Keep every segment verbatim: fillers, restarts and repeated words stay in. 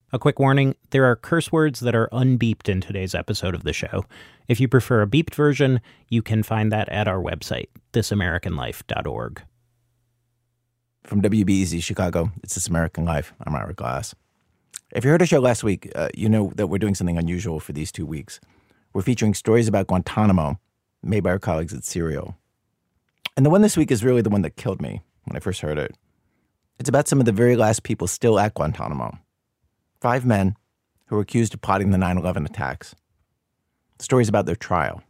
A quick warning, there are curse words that are unbeeped in today's episode of the show. If you prefer a beeped version, you can find that at our website, this american life dot org. From W B E Z Chicago, it's This American Life. I'm Ira Glass. If you heard our show last week, uh, you know that we're doing something unusual for these two weeks. We're featuring stories about Guantanamo made by our colleagues at Serial. And the one this week is really the one that killed me when I first heard it. It's about some of the very last people still at Guantanamo. Five men who were accused of plotting the nine eleven attacks. The story's about their trial.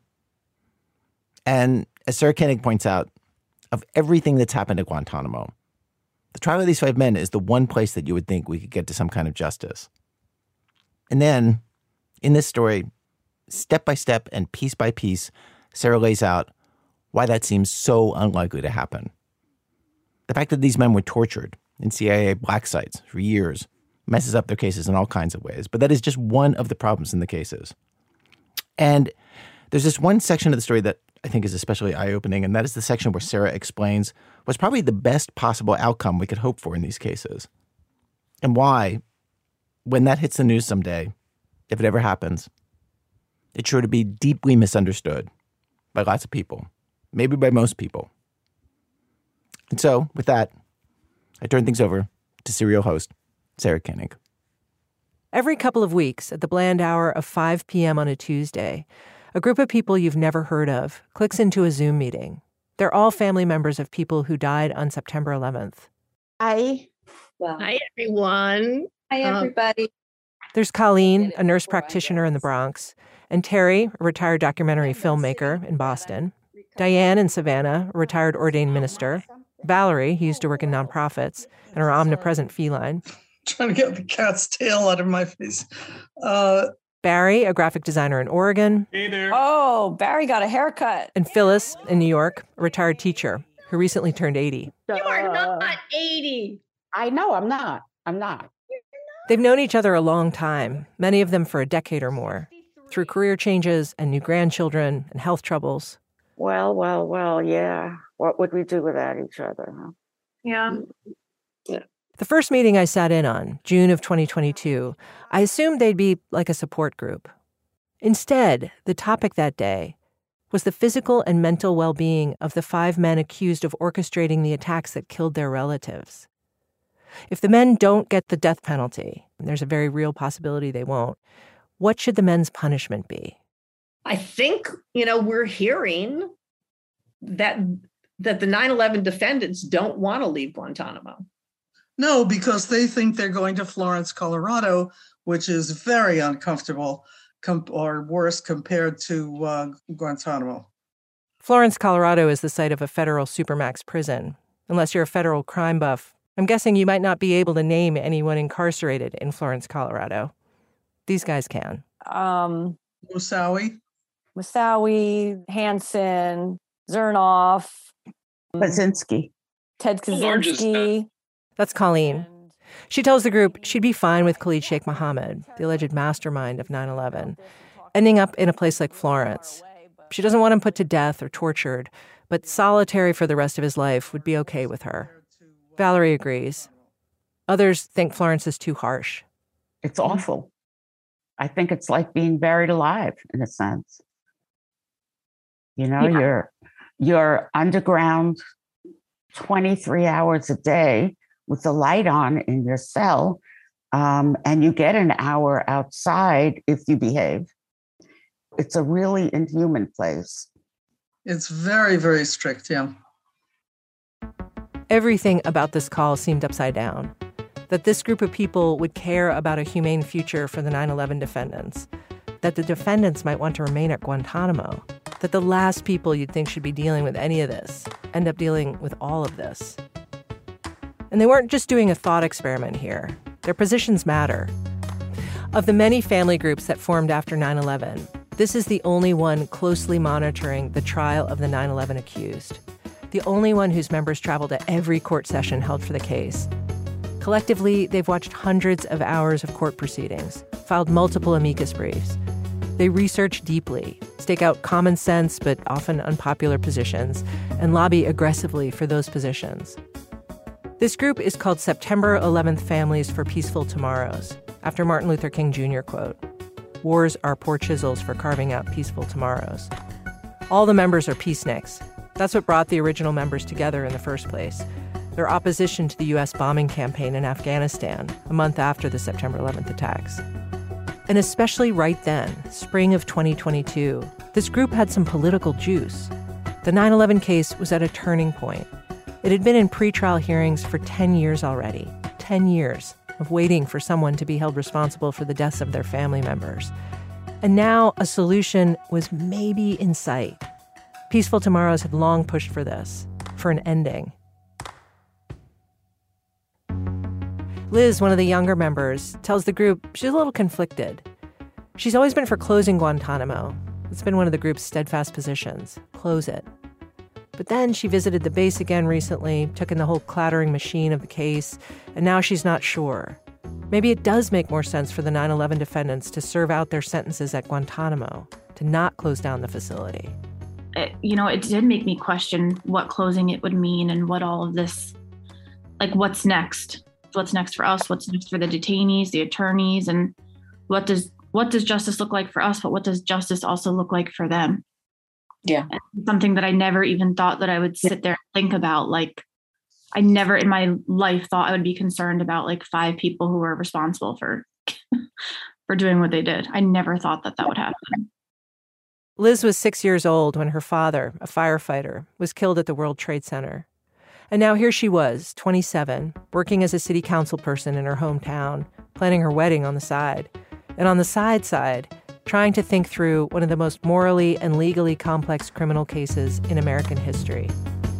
And as Sarah Koenig points out, of everything that's happened at Guantanamo, the trial of these five men is the one place that you would think we could get to some kind of justice. And then, in this story, step by step and piece by piece, Sarah lays out why that seems so unlikely to happen. The fact that these men were tortured in C I A black sites for years messes up their cases in all kinds of ways. But that is just one of the problems in the cases. And there's this one section of the story that I think is especially eye-opening, and that is the section where Sarah explains what's probably the best possible outcome we could hope for in these cases. And why, when that hits the news someday, if it ever happens, it's sure to be deeply misunderstood by lots of people, maybe by most people. And so, with that, I turn things over to Serial host Sarah Koenig. Every couple of weeks, at the bland hour of five p.m. on a Tuesday, a group of people you've never heard of clicks into a Zoom meeting. They're all family members of people who died on September eleventh. Hi. Well, Hi, everyone. Hi, everybody. Um, There's Colleen, a nurse practitioner in the Bronx, and Terry, a retired documentary filmmaker in Boston, Diane in Savannah, a retired ordained minister, Valerie, who used to work in nonprofits, and her omnipresent feline. Trying to get the cat's tail out of my face. Uh, Barry, a graphic designer in Oregon. Hey there. Oh, Barry got a haircut. And Phyllis in New York, a retired teacher who recently turned eighty. You are not eighty. I know, I'm not. I'm not. They've known each other a long time, many of them for a decade or more, through career changes and new grandchildren and health troubles. Well, well, well, yeah. What would we do without each other, huh? Yeah. Yeah. The first meeting I sat in on, June of twenty twenty-two, I assumed they'd be like a support group. Instead, the topic that day was the physical and mental well-being of the five men accused of orchestrating the attacks that killed their relatives. If the men don't get the death penalty, and there's a very real possibility they won't, what should the men's punishment be? I think, you know, we're hearing that that the nine eleven defendants don't want to leave Guantanamo. no, because they think they're going to Florence, Colorado, which is very uncomfortable, com- or worse compared to uh, Guantanamo. Florence, Colorado is the site of a federal supermax prison. Unless you're a federal crime buff, I'm guessing you might not be able to name anyone incarcerated in Florence, Colorado. These guys can. Um, Moussaoui. Moussaoui, Hansen, Zernoff. Kaczynski. Ted Kaczynski. That's Colleen. She tells the group she'd be fine with Khalid Sheikh Mohammed, the alleged mastermind of nine eleven, ending up in a place like Florence. She doesn't want him put to death or tortured, but solitary for the rest of his life would be okay with her. Valerie agrees. Others think Florence is too harsh. It's awful. I think it's like being buried alive, in a sense. You know, yeah. you're you're underground twenty-three hours a day with the light on in your cell, um, and you get an hour outside if you behave. It's a really inhuman place. It's very, very strict, yeah. Everything about this call seemed upside down. That this group of people would care about a humane future for the nine eleven defendants. That the defendants might want to remain at Guantanamo. That the last people you'd think should be dealing with any of this end up dealing with all of this. And they weren't just doing a thought experiment here. Their positions matter. Of the many family groups that formed after nine eleven, this is the only one closely monitoring the trial of the nine eleven accused. The only one whose members traveled to every court session held for the case. Collectively, they've watched hundreds of hours of court proceedings, filed multiple amicus briefs. They research deeply, stake out common sense but often unpopular positions, and lobby aggressively for those positions. This group is called September eleventh Families for Peaceful Tomorrows. after Martin Luther King Junior quote, "Wars are poor chisels for carving out peaceful tomorrows." All the members are peaceniks. That's what brought the original members together in the first place. Their opposition to the U S bombing campaign in Afghanistan a month after the September eleventh attacks. And especially right then, spring of twenty twenty-two, this group had some political juice. The nine eleven case was at a turning point. It had been in pretrial hearings for ten years already. ten years of waiting for someone to be held responsible for the deaths of their family members. And now a solution was maybe in sight. Peaceful Tomorrows had long pushed for this, for an ending. Liz, one of the younger members, tells the group she's a little conflicted. She's always been for closing Guantanamo. It's been one of the group's steadfast positions. Close it. But then she visited the base again recently, took in the whole clattering machine of the case, and now she's not sure. Maybe it does make more sense for the nine eleven defendants to serve out their sentences at Guantanamo, to not close down the facility. It, you know, it did make me question what closing it would mean and what all of this, like what's next? What's next for us? What's next for the detainees, the attorneys, and what does what does justice look like for us? But what does justice also look like for them? Yeah. And something that I never even thought that I would sit there and think about. Like, I never in my life thought I would be concerned about like five people who were responsible for for doing what they did. I never thought that that would happen. Liz was six years old when her father, a firefighter, was killed at the World Trade Center. And now here she was, twenty-seven, working as a city council person in her hometown, planning her wedding on the side. And on the side side, trying to think through one of the most morally and legally complex criminal cases in American history.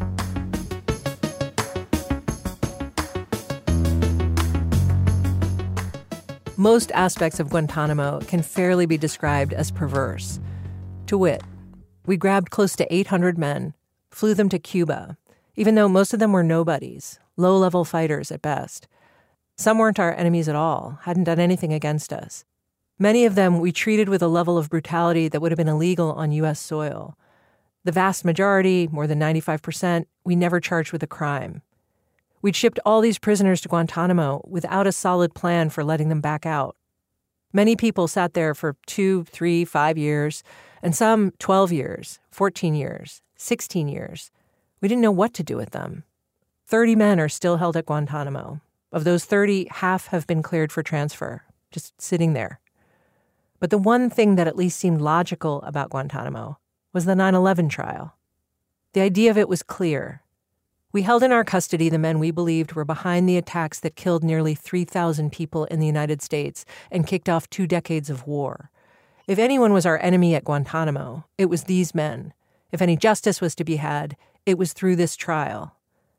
Most aspects of Guantanamo can fairly be described as perverse. To wit, we grabbed close to eight hundred men, flew them to Cuba, even though most of them were nobodies, low-level fighters at best. Some weren't our enemies at all, hadn't done anything against us. Many of them we treated with a level of brutality that would have been illegal on U S soil. The vast majority, more than ninety-five percent, we never charged with a crime. We'd shipped all these prisoners to Guantanamo without a solid plan for letting them back out. Many people sat there for two, three, five years, and some twelve years, fourteen years, sixteen years. We didn't know what to do with them. thirty men are still held at Guantanamo. Of those thirty, half have been cleared for transfer, just sitting there. But the one thing that at least seemed logical about Guantanamo was the nine eleven trial. The idea of it was clear. We held in our custody the men we believed were behind the attacks that killed nearly three thousand people in the United States and kicked off two decades of war. If anyone was our enemy at Guantanamo, it was these men. If any justice was to be had, it was through this trial.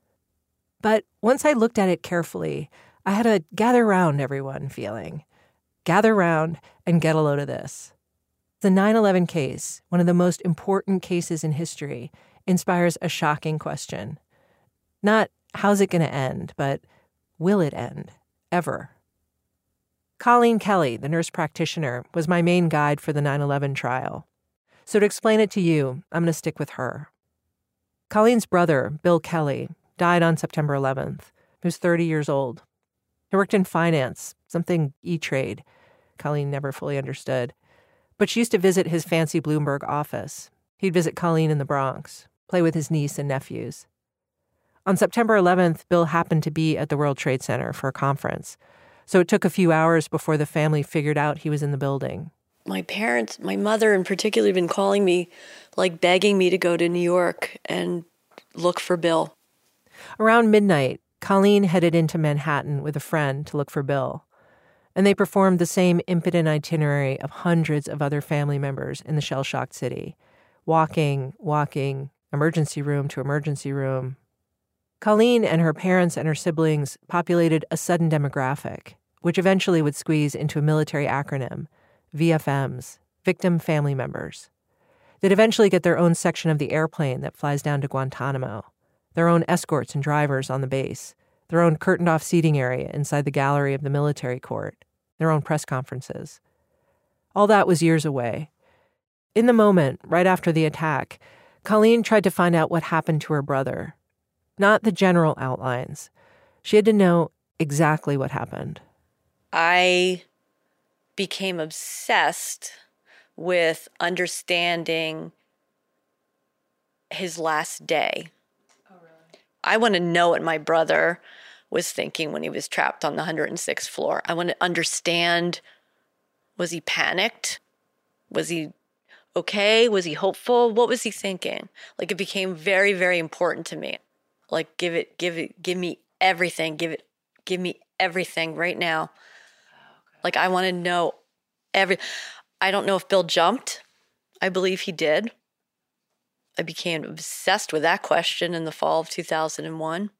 But once I looked at it carefully, I had a gather round, everyone feeling. Gather round and get a load of this. The nine eleven case, one of the most important cases in history, inspires a shocking question. Not, how's it going to end, but will it end, ever? Colleen Kelly, the nurse practitioner, was my main guide for the nine eleven trial. So to explain it to you, I'm going to stick with her. Colleen's brother, Bill Kelly, died on September eleventh. He was thirty years old. He worked in finance, something E-Trade. Colleen never fully understood. But she used to visit his fancy Bloomberg office. He'd visit Colleen in the Bronx, play with his niece and nephews. On September eleventh, Bill happened to be at the World Trade Center for a conference. So it took a few hours before the family figured out he was in the building. My parents, my mother in particular, had been calling me, like begging me to go to New York and look for Bill. Around midnight, Colleen headed into Manhattan with a friend to look for Bill. And they performed the same impotent itinerary of hundreds of other family members in the shell-shocked city. Walking, walking, emergency room to emergency room. Colleen and her parents and her siblings populated a sudden demographic, which eventually would squeeze into a military acronym, V F Ms, Victim Family Members. They'd eventually get their own section of the airplane that flies down to Guantanamo, their own escorts and drivers on the base, their own curtained-off seating area inside the gallery of the military court, their own press conferences. All that was years away. In the moment, right after the attack, Colleen tried to find out what happened to her brother. Not the general outlines. She had to know exactly what happened. I became obsessed with understanding his last day. Oh, really? I want to know what my brother was thinking when he was trapped on the one hundred sixth floor. I want to understand, was he panicked? Was he okay? Was he hopeful? What was he thinking? Like, it became very, very important to me. Like, give it, give it, give me everything. Give it, give me everything right now. Okay. Like, I want to know every, I don't know if Bill jumped. I believe he did. I became obsessed with that question in the fall of two thousand one.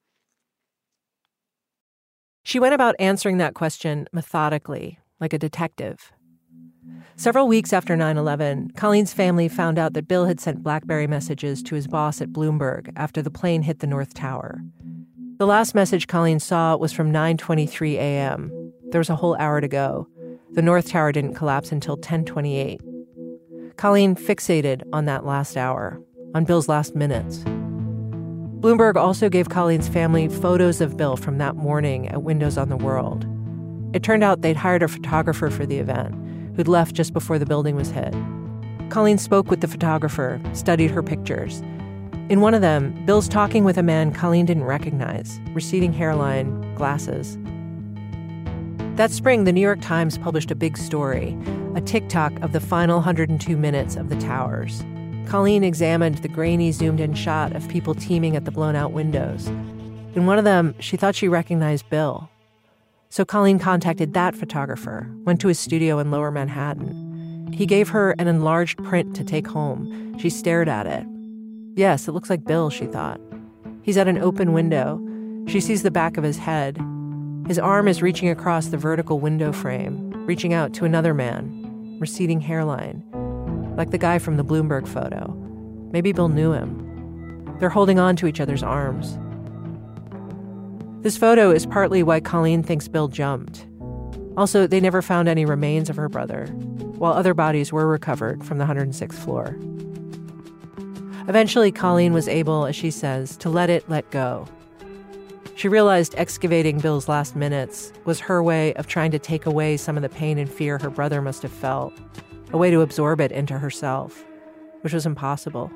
She went about answering that question methodically, like a detective. Several weeks after nine eleven, Colleen's family found out that Bill had sent BlackBerry messages to his boss at Bloomberg after the plane hit the North Tower. The last message Colleen saw was from nine twenty-three a.m. There was a whole hour to go. The North Tower didn't collapse until ten twenty-eight. Colleen fixated on that last hour, on Bill's last minutes. Bloomberg also gave Colleen's family photos of Bill from that morning at Windows on the World. It turned out they'd hired a photographer for the event, who'd left just before the building was hit. Colleen spoke with the photographer, studied her pictures. In one of them, Bill's talking with a man Colleen didn't recognize, receding hairline, glasses. That spring, the New York Times published a big story, a TikTok of the final one hundred two minutes of the towers. Colleen examined the grainy, zoomed-in shot of people teeming at the blown-out windows. In one of them, she thought she recognized Bill. So Colleen contacted that photographer, went to his studio in Lower Manhattan. He gave her an enlarged print to take home. She stared at it. Yes, it looks like Bill, she thought. He's at an open window. She sees the back of his head. His arm is reaching across the vertical window frame, reaching out to another man, receding hairline, like the guy from the Bloomberg photo. Maybe Bill knew him. They're holding on to each other's arms. This photo is partly why Colleen thinks Bill jumped. Also, they never found any remains of her brother, while other bodies were recovered from the one hundred sixth floor. Eventually, Colleen was able, as she says, to let it let go. She realized excavating Bill's last minutes was her way of trying to take away some of the pain and fear her brother must have felt, a way to absorb it into herself, which was impossible.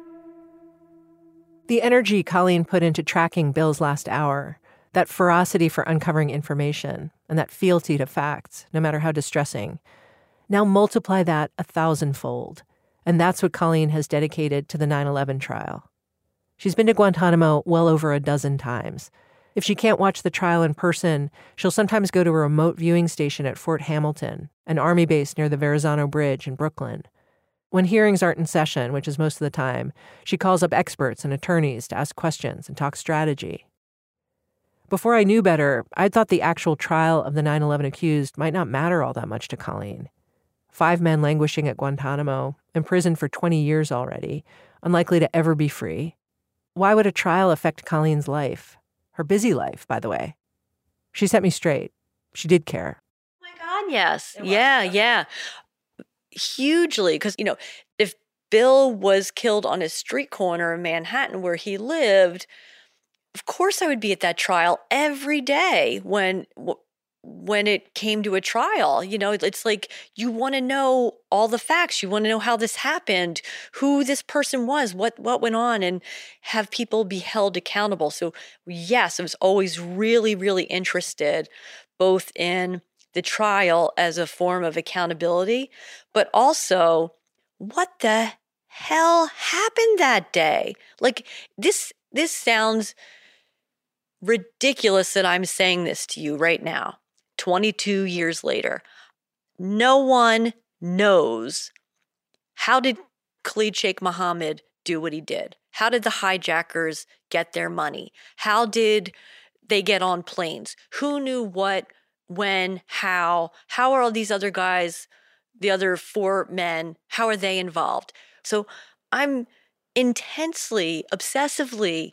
The energy Colleen put into tracking Bill's last hour, that ferocity for uncovering information, and that fealty to facts, no matter how distressing, now multiply that a thousandfold. And that's what Colleen has dedicated to the nine eleven trial. She's been to Guantanamo well over a dozen times. If she can't watch the trial in person, she'll sometimes go to a remote viewing station at Fort Hamilton, an Army base near the Verrazano Bridge in Brooklyn. When hearings aren't in session, which is most of the time, she calls up experts and attorneys to ask questions and talk strategy. Before I knew better, I'd thought the actual trial of the nine eleven accused might not matter all that much to Colleen. Five men languishing at Guantanamo, imprisoned for twenty years already, unlikely to ever be free. Why would a trial affect Colleen's life? Her busy life, by the way. She set me straight. She did care. Oh my God, yes. Yeah, yeah. Hugely. Because, you know, if Bill was killed on a street corner in Manhattan where he lived, of course I would be at that trial every day when when it came to a trial. You know, it's like you want to know all the facts. You want to know how this happened, who this person was, what what went on, and have people be held accountable. So yes, I was always really, really interested both in the trial as a form of accountability, but also what the hell happened that day? Like this, this sounds ridiculous that I'm saying this to you right now. twenty-two years later, no one knows, how did Khalid Sheikh Mohammed do what he did? How did the hijackers get their money? How did they get on planes? Who knew what, when, how? How are all these other guys, the other four men, how are they involved? So I'm intensely, obsessively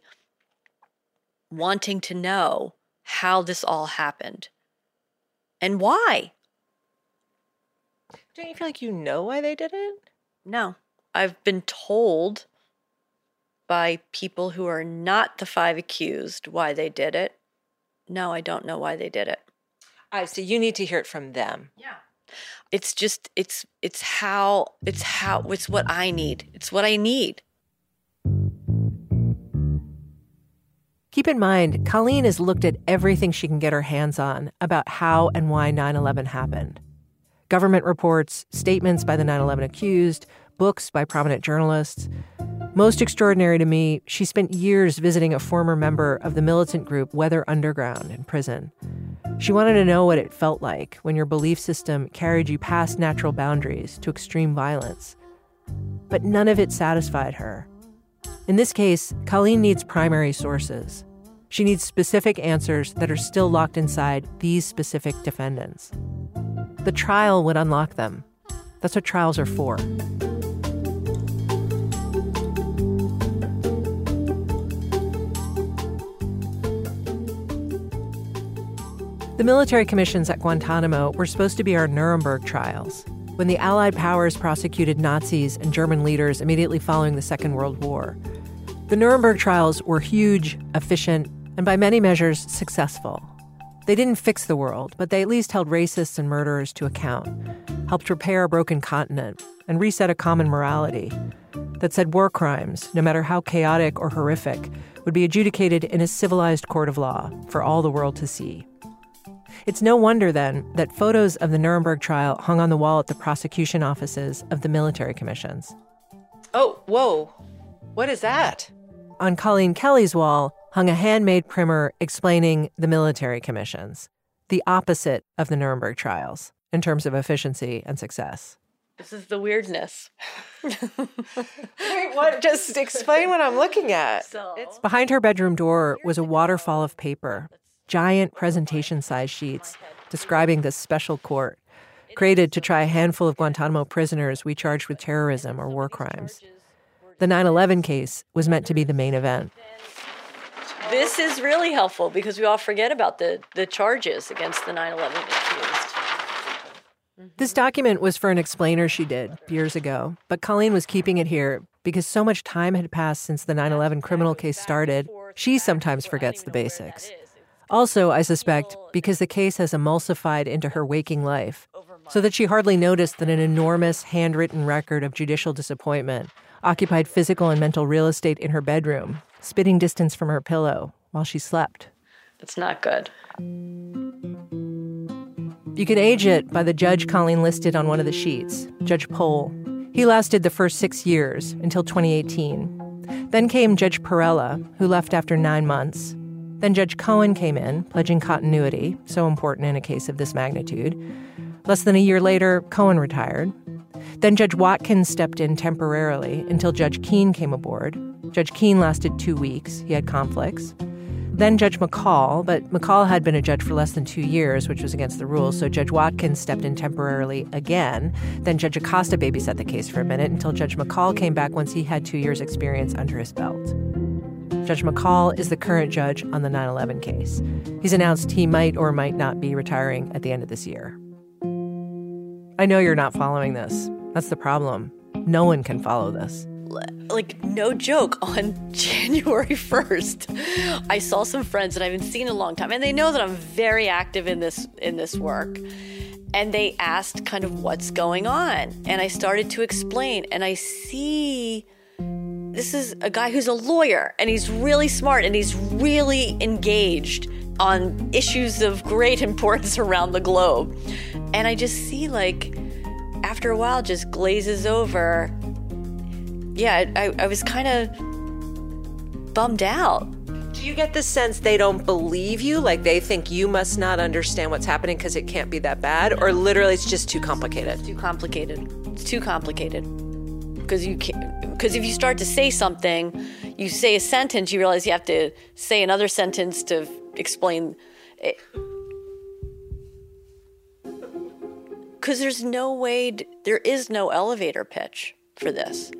wanting to know how this all happened. And why? Don't you feel like you know why they did it? No. I've been told by people who are not the five accused why they did it. No, I don't know why they did it. I so you need to hear it from them. Yeah. It's just, it's, it's how, it's how, it's what I need. It's what I need. Keep in mind, Colleen has looked at everything she can get her hands on about how and why nine eleven happened. Government reports, statements by the nine eleven accused, books by prominent journalists. Most extraordinary to me, she spent years visiting a former member of the militant group Weather Underground in prison. She wanted to know what it felt like when your belief system carried you past natural boundaries to extreme violence. But none of it satisfied her. In this case, Colleen needs primary sources. She needs specific answers that are still locked inside these specific defendants. The trial would unlock them. That's what trials are for. The military commissions at Guantanamo were supposed to be our Nuremberg trials, when the Allied powers prosecuted Nazis and German leaders immediately following the Second World War. The Nuremberg trials were huge, efficient, and by many measures successful. They didn't fix the world, but they at least held racists and murderers to account, helped repair a broken continent, and reset a common morality that said war crimes, no matter how chaotic or horrific, would be adjudicated in a civilized court of law for all the world to see. It's no wonder, then, that photos of the Nuremberg trial hung on the wall at the prosecution offices of the military commissions. Oh, whoa. What is that? On Colleen Kelly's wall hung a handmade primer explaining the military commissions, the opposite of the Nuremberg trials in terms of efficiency and success. This is the weirdness. Wait, what? Just explain what I'm looking at. So, it's behind her bedroom door was a waterfall of paper, giant presentation-sized sheets describing this special court, created to try a handful of Guantanamo prisoners we charged with terrorism or war crimes. The nine eleven case was meant to be the main event. This is really helpful because we all forget about the, the charges against the nine eleven accused. This document was for an explainer she did years ago, but Colleen was keeping it here because so much time had passed since the nine eleven criminal case started, she sometimes forgets the basics. Also, I suspect, because the case has emulsified into her waking life, so that she hardly noticed that an enormous handwritten record of judicial disappointment occupied physical and mental real estate in her bedroom, spitting distance from her pillow while she slept. It's not good. You can age it by the judge Colleen listed on one of the sheets, Judge Pohl. He lasted the first six years, until twenty eighteen. Then came Judge Perella, who left after nine months. Then Judge Cohen came in, pledging continuity, so important in a case of this magnitude. Less than a year later, Cohen retired. Then Judge Watkins stepped in temporarily until Judge Keene came aboard. Judge Keene lasted two weeks. He had conflicts. Then Judge McCall, but McCall had been a judge for less than two years, which was against the rules, so Judge Watkins stepped in temporarily again. Then Judge Acosta babysat the case for a minute until Judge McCall came back once he had two years' experience under his belt. Judge McCall is the current judge on the nine eleven case. He's announced he might or might not be retiring at the end of this year. I know you're not following this. That's the problem. No one can follow this. Like, no joke, on January first, I saw some friends that I haven't seen in a long time, and they know that I'm very active in this in this work. And they asked kind of what's going on. And I started to explain, and I see this is a guy who's a lawyer, and he's really smart, and he's really engaged on issues of great importance around the globe. And I just see, like, after a while, just glazes over. Yeah, I, I was kind of bummed out. Do you get the sense they don't believe you? Like they think you must not understand what's happening because it can't be that bad? Or literally it's just too complicated? It's too complicated. It's too complicated. Because you can't, because if you start to say something, you say a sentence, you realize you have to say another sentence to explain it. Because there's no way, to, there is no elevator pitch for this.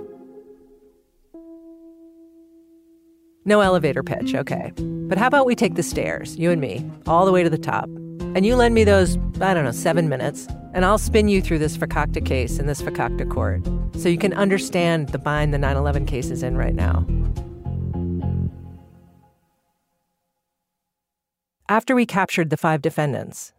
No elevator pitch, okay. But how about we take the stairs, you and me, all the way to the top. And you lend me those, I don't know, seven minutes, and I'll spin you through this Fakakta case in this Fakakta court, so you can understand the bind the nine eleven case is in right now. After we captured the five defendants,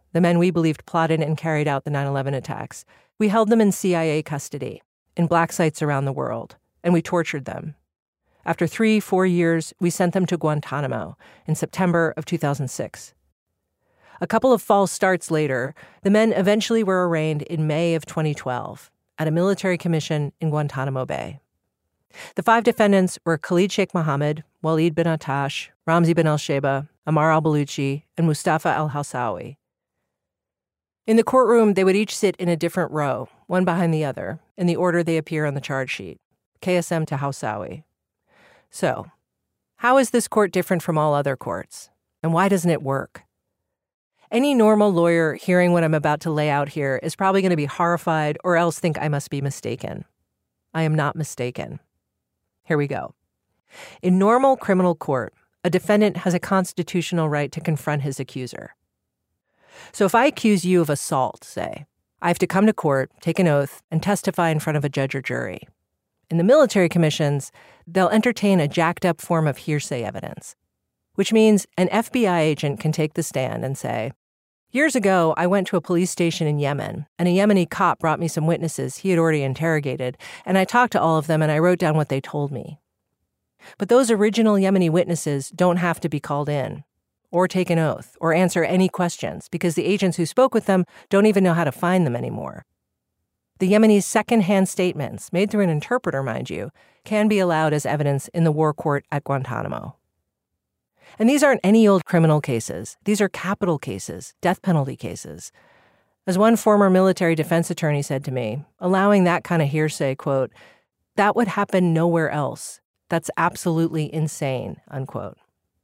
the men we believed plotted and carried out the nine eleven attacks, we held them in C I A custody in black sites around the world, and we tortured them. After three, four years, we sent them to Guantanamo in September of two thousand six. A couple of false starts later, the men eventually were arraigned in May of twenty twelve at a military commission in Guantanamo Bay. The five defendants were Khalid Sheikh Mohammed, Walid bin Attash, Ramzi bin al-Sheba, Ammar al-Baluchi, and Mustafa al-Hawsawi. In the courtroom, they would each sit in a different row, one behind the other, in the order they appear on the charge sheet, K S M to Hawsawi. So, how is this court different from all other courts? And why doesn't it work? Any normal lawyer hearing what I'm about to lay out here is probably going to be horrified or else think I must be mistaken. I am not mistaken. Here we go. In normal criminal court, a defendant has a constitutional right to confront his accuser. So if I accuse you of assault, say, I have to come to court, take an oath, and testify in front of a judge or jury. In the military commissions, they'll entertain a jacked-up form of hearsay evidence, which means an F B I agent can take the stand and say, years ago, I went to a police station in Yemen, and a Yemeni cop brought me some witnesses he had already interrogated, and I talked to all of them and I wrote down what they told me. But those original Yemeni witnesses don't have to be called in, or take an oath, or answer any questions, because the agents who spoke with them don't even know how to find them anymore. The Yemeni's second-hand statements, made through an interpreter, mind you, can be allowed as evidence in the war court at Guantanamo. And these aren't any old criminal cases. These are capital cases, death penalty cases. As one former military defense attorney said to me, allowing that kind of hearsay, quote, that would happen nowhere else. That's absolutely insane, unquote.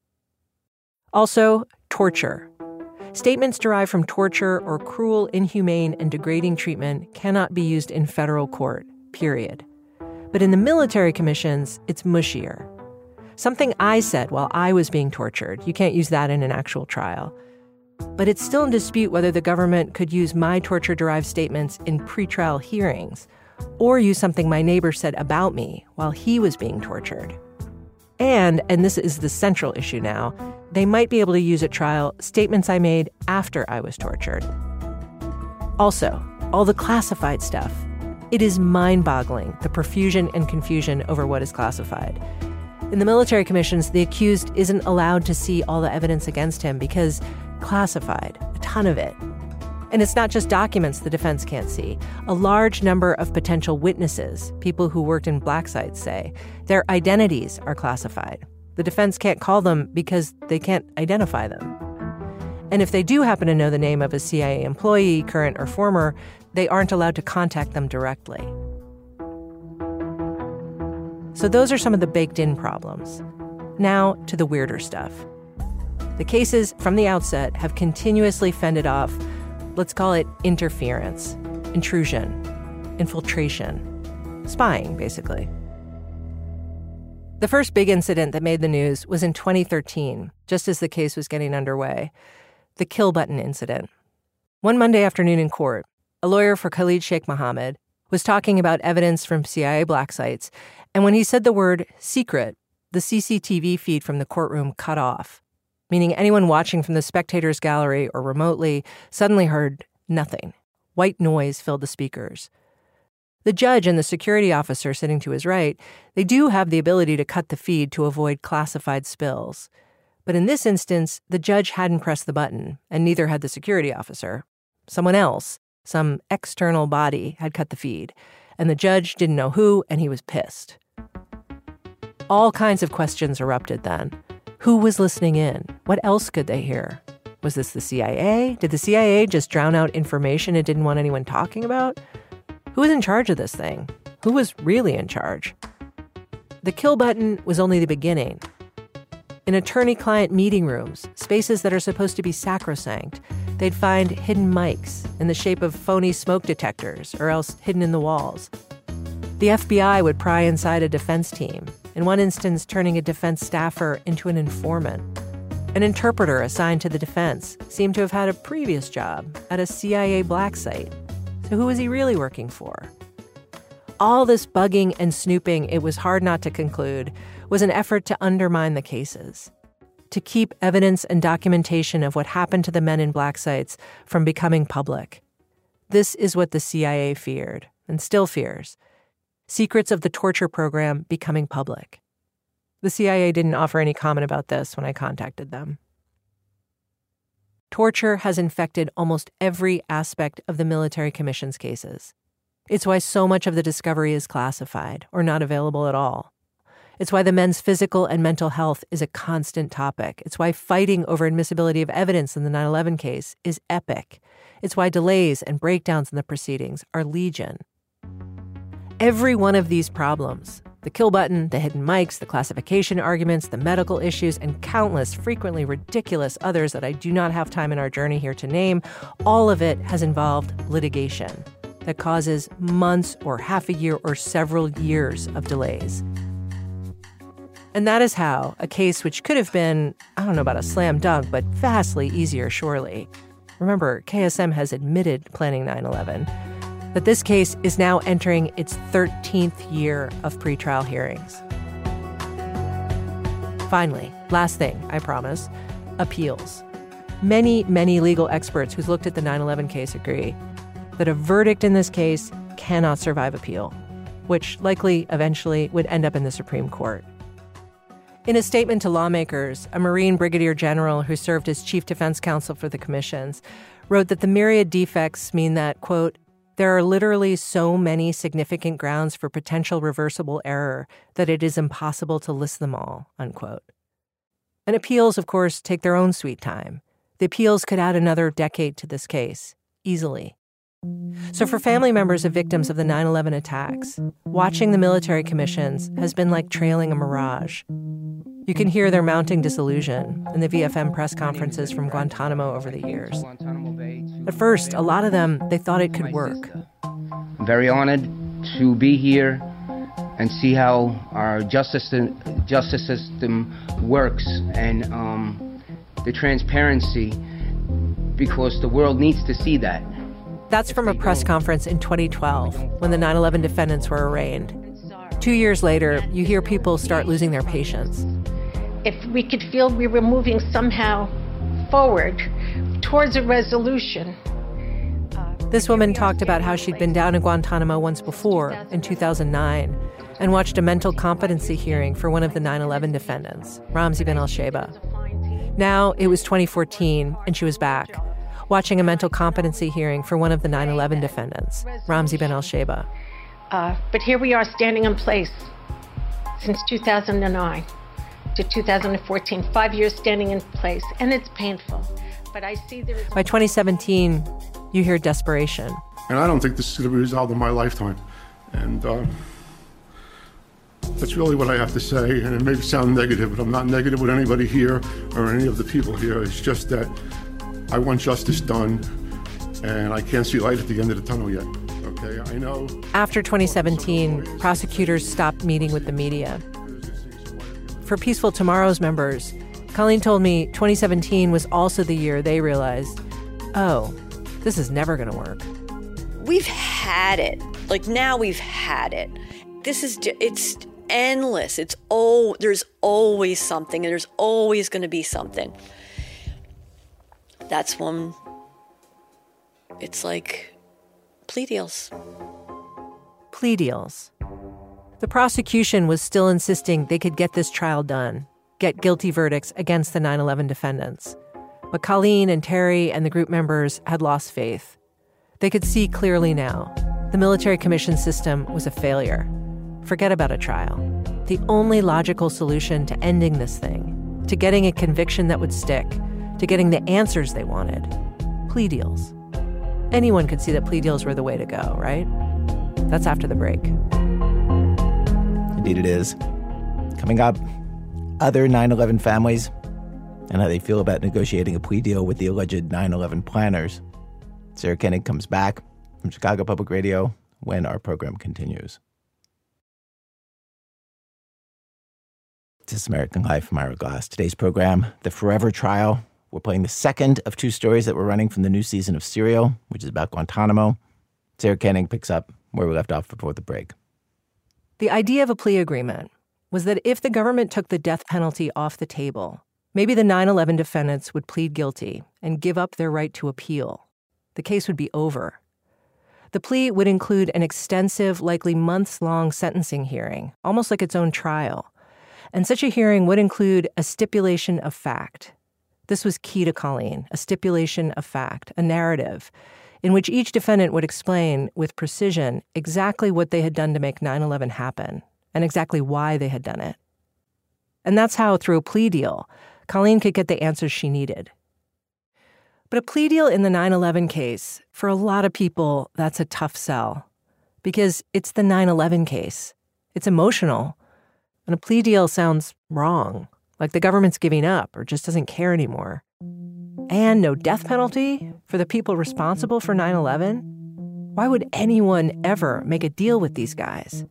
Also, torture. Statements derived from torture or cruel, inhumane, and degrading treatment cannot be used in federal court, period. But in the military commissions, it's mushier. Something I said while I was being tortured, you can't use that in an actual trial. But it's still in dispute whether the government could use my torture-derived statements in pretrial hearings, or use something my neighbor said about me while he was being tortured. And, and this is the central issue now, they might be able to use at trial statements I made after I was tortured. Also, all the classified stuff. It is mind-boggling, the profusion and confusion over what is classified. In the military commissions, the accused isn't allowed to see all the evidence against him because classified, a ton of it. And it's not just documents the defense can't see. A large number of potential witnesses, people who worked in black sites, say, their identities are classified. The defense can't call them because they can't identify them. And if they do happen to know the name of a C I A employee, current or former, they aren't allowed to contact them directly. So those are some of the baked-in problems. Now to the weirder stuff. The cases from the outset have continuously fended off, let's call it interference, intrusion, infiltration, spying, basically. The first big incident that made the news was in twenty thirteen, just as the case was getting underway, the kill button incident. One Monday afternoon in court, a lawyer for Khalid Sheikh Mohammed was talking about evidence from C I A black sites, and when he said the word secret, the C C T V feed from the courtroom cut off, meaning anyone watching from the spectators' gallery or remotely suddenly heard nothing. White noise filled the speakers. The judge and the security officer sitting to his right, they do have the ability to cut the feed to avoid classified spills. But in this instance, the judge hadn't pressed the button, and neither had the security officer. Someone else, some external body, had cut the feed, and the judge didn't know who, and he was pissed. All kinds of questions erupted then. Who was listening in? What else could they hear? Was this the C I A? Did the C I A just drown out information it didn't want anyone talking about? Who was in charge of this thing? Who was really in charge? The kill button was only the beginning. In attorney-client meeting rooms, spaces that are supposed to be sacrosanct, they'd find hidden mics in the shape of phony smoke detectors or else hidden in the walls. The F B I would pry inside a defense team, in one instance turning a defense staffer into an informant. An interpreter assigned to the defense seemed to have had a previous job at a C I A black site. So who was he really working for? All this bugging and snooping, it was hard not to conclude, was an effort to undermine the cases, to keep evidence and documentation of what happened to the men in black sites from becoming public. This is what the C I A feared, and still fears. Secrets of the torture program becoming public. The C I A didn't offer any comment about this when I contacted them. Torture has infected almost every aspect of the military commission's cases. It's why so much of the discovery is classified or not available at all. It's why the men's physical and mental health is a constant topic. It's why fighting over admissibility of evidence in the nine eleven case is epic. It's why delays and breakdowns in the proceedings are legion. Every one of these problems, the kill button, the hidden mics, the classification arguments, the medical issues, and countless, frequently ridiculous others that I do not have time in our journey here to name, all of it has involved litigation that causes months or half a year or several years of delays. And that is how a case which could have been, I don't know about a slam dunk, but vastly easier, surely. Remember, K S M has admitted planning nine eleven, that this case is now entering its thirteenth year of pretrial hearings. Finally, last thing, I promise, appeals. Many, many legal experts who've looked at the nine eleven case agree that a verdict in this case cannot survive appeal, which likely eventually would end up in the Supreme Court. In a statement to lawmakers, a Marine brigadier general who served as chief defense counsel for the commissions wrote that the myriad defects mean that, quote, there are literally so many significant grounds for potential reversible error that it is impossible to list them all, unquote. And appeals, of course, take their own sweet time. The appeals could add another decade to this case, easily. So for family members of victims of the nine eleven attacks, watching the military commissions has been like trailing a mirage. You can hear their mounting disillusion in the V F M press conferences from Guantanamo over the years. At first, a lot of them, they thought it could work. I'm very honored to be here and see how our justice system, justice system works and um, the transparency, because the world needs to see that. That's from a press conference in twenty twelve, when the nine eleven defendants were arraigned. Two years later, you hear people start losing their patience. If we could feel we were moving somehow forward towards a resolution. This woman talked about how she'd been down in Guantanamo once before, in two thousand nine, and watched a mental competency hearing for one of the nine eleven defendants, Ramzi bin al-Sheba. Now it was twenty fourteen, and she was back, watching a mental competency hearing for one of the nine eleven defendants, Ramzi bin al-Sheba. Uh, but here we are standing in place since two thousand nine to two thousand fourteen, five years standing in place, and it's painful. But I see there is... By twenty seventeen, you hear desperation. And I don't think this is going to be resolved in my lifetime. And uh, that's really what I have to say. And it may sound negative, but I'm not negative with anybody here or any of the people here. It's just that I want justice done, and I can't see light at the end of the tunnel yet. Okay, I know. After twenty seventeen, prosecutors stopped meeting with the media. For Peaceful Tomorrow's members, Colleen told me twenty seventeen was also the year they realized, oh, this is never going to work. We've had it. Like, now we've had it. This is, it's endless. It's oh, there's always something, and there's always going to be something. That's when it's like plea deals. Plea deals. The prosecution was still insisting they could get this trial done, get guilty verdicts against the nine eleven defendants. But Colleen and Terry and the group members had lost faith. They could see clearly now. The military commission system was a failure. Forget about a trial. The only logical solution to ending this thing, to getting a conviction that would stick, to getting the answers they wanted, plea deals. Anyone could see that plea deals were the way to go, right? That's after the break. Indeed it is. Coming up, other nine eleven families and how they feel about negotiating a plea deal with the alleged nine eleven planners. Sarah Koenig comes back from Chicago Public Radio when our program continues. This is American Life. I'm Ira Glass. Today's program, The Forever Trial. We're playing the second of two stories that we're running from the new season of Serial, which is about Guantanamo. Sarah Koenig picks up where we left off before the break. The idea of a plea agreement was that if the government took the death penalty off the table, Maybe the nine eleven defendants would plead guilty and give up their right to appeal. The case would be over. The plea would include an extensive, likely months-long sentencing hearing, almost like its own trial. And such a hearing would include a stipulation of fact. This was key to Colleen, a stipulation of fact, a narrative, in which each defendant would explain with precision exactly what they had done to make nine eleven happen and exactly why they had done it. And that's how, through a plea deal, Colleen could get the answers she needed. But a plea deal in the nine eleven case, for a lot of people, that's a tough sell. Because it's the nine eleven case. It's emotional. And a plea deal sounds wrong, like the government's giving up or just doesn't care anymore. And no death penalty for the people responsible for nine eleven? Why would anyone ever make a deal with these guys?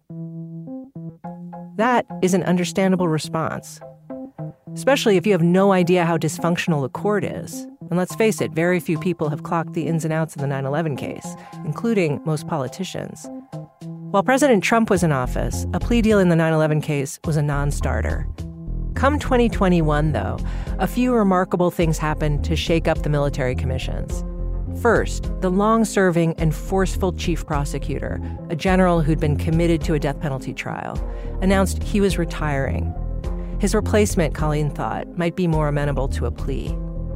That is an understandable response, especially if you have no idea how dysfunctional the court is. And let's face it, very few people have clocked the ins and outs of the nine eleven case, including most politicians. While President Trump was in office, a plea deal in the nine eleven case was a non-starter. Come twenty twenty-one, though, a few remarkable things happened to shake up the military commissions. First, the long-serving and forceful chief prosecutor, a general who'd been committed to a death penalty trial, announced he was retiring. His replacement, Colleen thought, might be more amenable to a plea.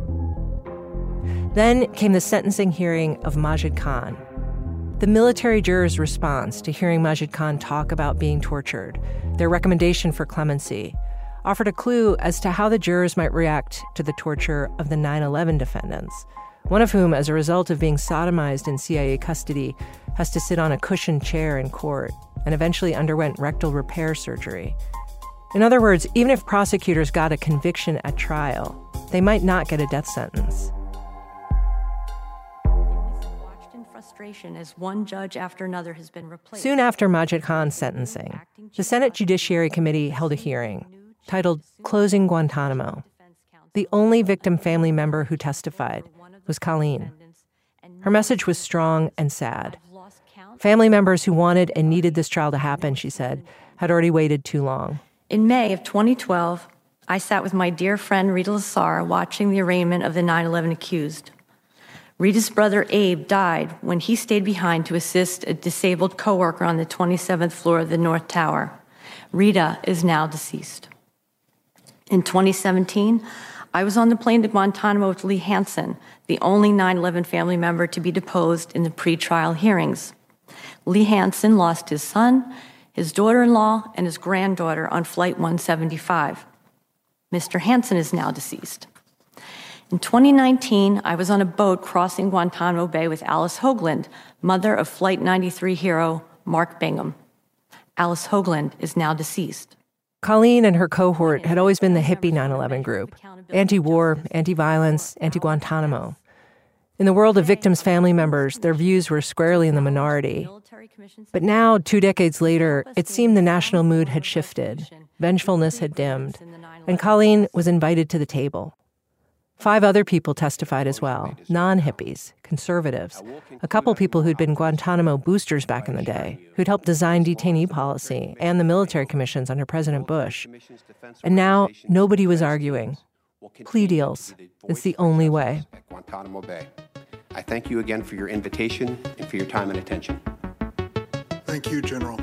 Then came the sentencing hearing of Majid Khan. The military jurors' response to hearing Majid Khan talk about being tortured, their recommendation for clemency, offered a clue as to how the jurors might react to the torture of the nine eleven defendants, one of whom, as a result of being sodomized in C I A custody, has to sit on a cushioned chair in court and eventually underwent rectal repair surgery. In other words, even if prosecutors got a conviction at trial, they might not get a death sentence. Watched in frustration as one judge after another has been replaced. Soon after Majid Khan's sentencing, the Senate Judiciary Committee held a hearing titled Closing Guantanamo. The only victim family member who testified was Colleen. Her message was strong and sad. Family members who wanted and needed this trial to happen, she said, had already waited too long. In May of twenty twelve, I sat with my dear friend Rita Lasar watching the arraignment of the nine eleven accused. Rita's brother Abe died when he stayed behind to assist a disabled coworker on the twenty-seventh floor of the North Tower. Rita is now deceased. In twenty seventeen, I was on the plane to Guantanamo with Lee Hansen, the only nine eleven family member to be deposed in the pretrial hearings. Lee Hansen lost his son, his daughter-in-law, and his granddaughter on Flight one seventy-five. Mister Hansen is now deceased. In twenty nineteen, I was on a boat crossing Guantanamo Bay with Alice Hoagland, mother of Flight ninety-three hero Mark Bingham. Alice Hoagland is now deceased. Colleen and her cohort had always been the hippie nine eleven group, anti-war, anti-violence, anti-Guantanamo. In the world of victims' family members, their views were squarely in the minority. But now, two decades later, it seemed the national mood had shifted, vengefulness had dimmed, and Colleen was invited to the table. Five other people testified as well, non-hippies, conservatives, a couple people who'd been Guantanamo boosters back in the day, who'd helped design detainee policy and the military commissions under President Bush. And now, nobody was arguing. Plea deals. It's the only way. Guantanamo Bay. I thank you again for your invitation and for your time and attention. Thank you, General.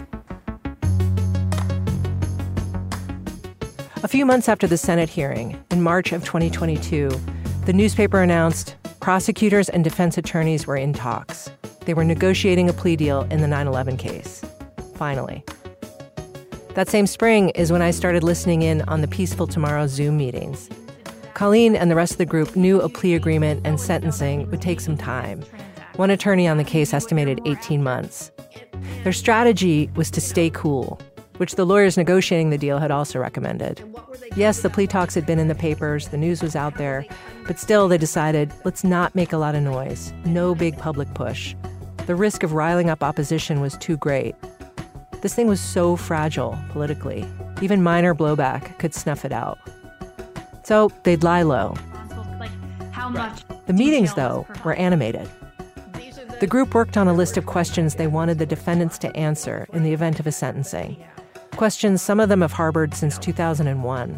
A few months after the Senate hearing, in March of twenty twenty-two, the newspaper announced prosecutors and defense attorneys were in talks. They were negotiating a plea deal in the nine eleven case. Finally. That same spring is when I started listening in on the Peaceful Tomorrow Zoom meetings. Colleen and the rest of the group knew a plea agreement and sentencing would take some time. One attorney on the case estimated eighteen months. Their strategy was to stay cool, which the lawyers negotiating the deal had also recommended. Yes, the plea talks had been in the papers, the news was out there, but still they decided, let's not make a lot of noise, no big public push. The risk of riling up opposition was too great. This thing was so fragile politically, even minor blowback could snuff it out. So they'd lie low. Like how much? The meetings, though, were animated. The group worked on a list of questions they wanted the defendants to answer in the event of a sentencing. Questions some of them have harbored since two thousand one. Who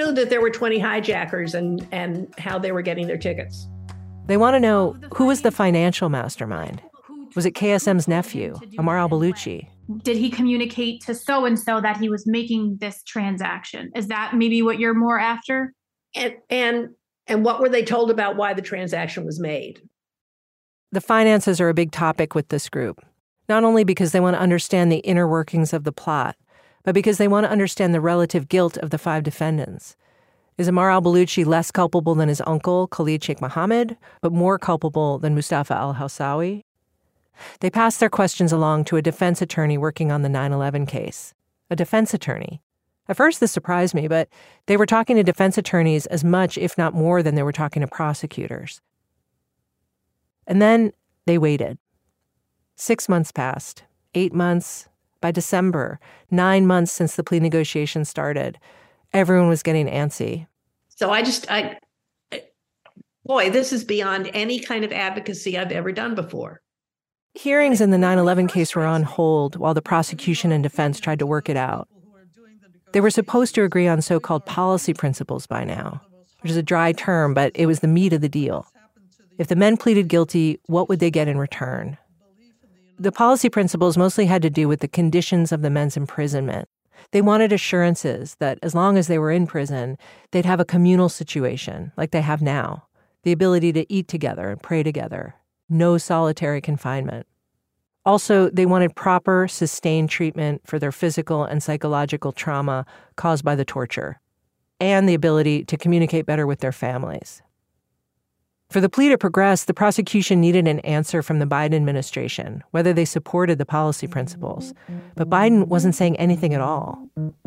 knew that there were twenty hijackers and, and how they were getting their tickets? They want to know who was the financial mastermind. Was it K S M's nephew, Amar al-Baluchi? Did he communicate to so-and-so that he was making this transaction? Is that maybe what you're more after? And and and what were they told about why the transaction was made? The finances are a big topic with this group, not only because they want to understand the inner workings of the plot, but because they want to understand the relative guilt of the five defendants. Is Amar al-Baluchi less culpable than his uncle, Khalid Sheikh Mohammed, but more culpable than Mustafa al-Hawsawi? They passed their questions along to a defense attorney working on the nine eleven case. A defense attorney. At first, this surprised me, but they were talking to defense attorneys as much, if not more, than they were talking to prosecutors. And then they waited. Six months passed. Eight months. By December, nine months since the plea negotiations started, everyone was getting antsy. So I just, I, boy, this is beyond any kind of advocacy I've ever done before. Hearings in the nine eleven case were on hold while the prosecution and defense tried to work it out. They were supposed to agree on so-called policy principles by now, which is a dry term, but it was the meat of the deal. If the men pleaded guilty, what would they get in return? The policy principles mostly had to do with the conditions of the men's imprisonment. They wanted assurances that as long as they were in prison, they'd have a communal situation like they have now, the ability to eat together and pray together, no solitary confinement. Also, they wanted proper, sustained treatment for their physical and psychological trauma caused by the torture, and the ability to communicate better with their families. For the plea to progress, the prosecution needed an answer from the Biden administration, whether they supported the policy principles. But Biden wasn't saying anything at all.